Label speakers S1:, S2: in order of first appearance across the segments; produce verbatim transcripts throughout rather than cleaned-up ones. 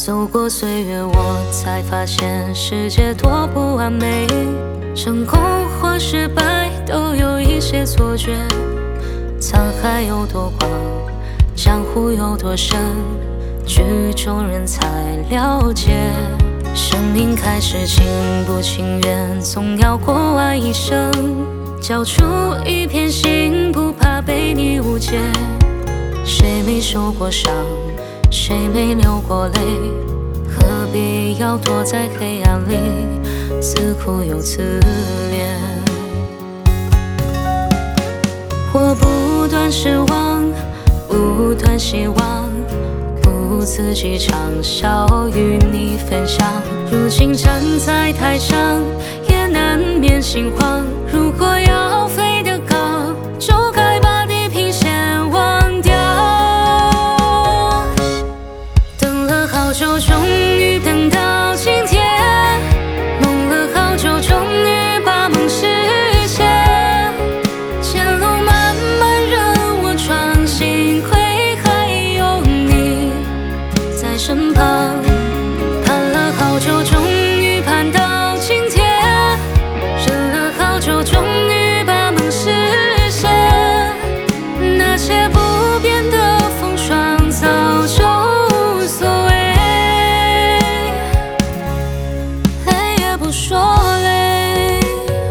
S1: 走过岁月，我才发现世界多不完美，成功或失败都有一些错觉。沧海有多广，江湖有多深，剧中人才了解。生命开始情不情愿，总要过完一生，交出一片心，不怕被你误解。谁没受过伤，谁没流过泪，何必要躲在黑暗里，自苦又自怜。我不断失望，不断希望，不自己畅销与你分享。如今站在台上，也难免心慌。如果要飞得高，就该把地平线忘掉。等了好久，终于等到今天，梦了好久，终于把梦实现。前路漫漫，任我闯，幸亏还有你在身旁。盼了好久，终于盼到今天，忍了好久，终于把梦实现。那些不变的风霜，早就无所谓，累也不说累。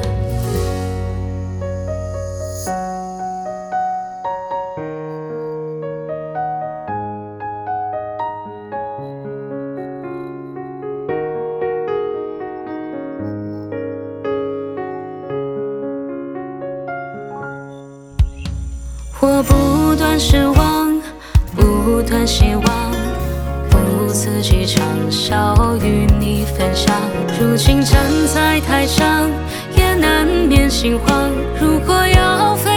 S1: 我不断失望，不断希望，不自己畅销与你分享。如今站在台上，也难免心慌。如果要飞